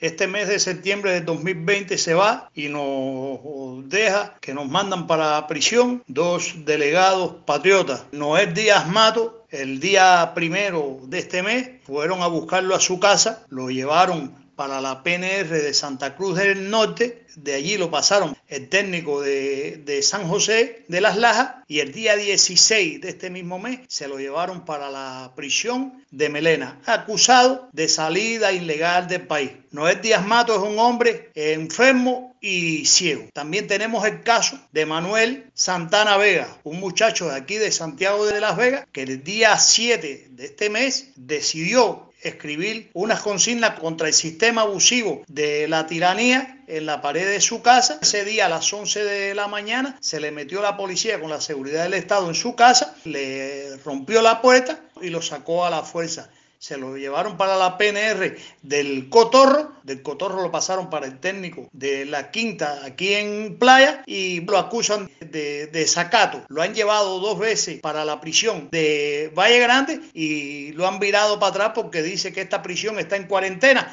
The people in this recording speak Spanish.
Este mes de septiembre de 2020 se va y nos deja que nos mandan para prisión dos delegados patriotas. Noel Díaz Mato, el día primero de este mes, fueron a buscarlo a su casa, lo llevaron para la PNR de Santa Cruz del Norte, de allí lo pasaron el técnico de San José de las Lajas y el día 16 de este mismo mes se lo llevaron para la prisión de Melena, acusado de salida ilegal del país. Noel Díaz Mato es un hombre enfermo y ciego. También tenemos el caso de Manuel Santana Vega, un muchacho de aquí de Santiago de Las Vegas que el día 7 de este mes decidió escribir unas consignas contra el sistema abusivo de la tiranía en la pared de su casa. Ese día a las 11 de la mañana se le metió la policía con la seguridad del Estado en su casa, le rompió la puerta y lo sacó a la fuerza. Se lo llevaron para la PNR del Cotorro lo pasaron para el técnico de la Quinta aquí en Playa y lo acusan de desacato. Lo han llevado 2 veces para la prisión de Valle Grande y lo han virado para atrás porque dice que esta prisión está en cuarentena.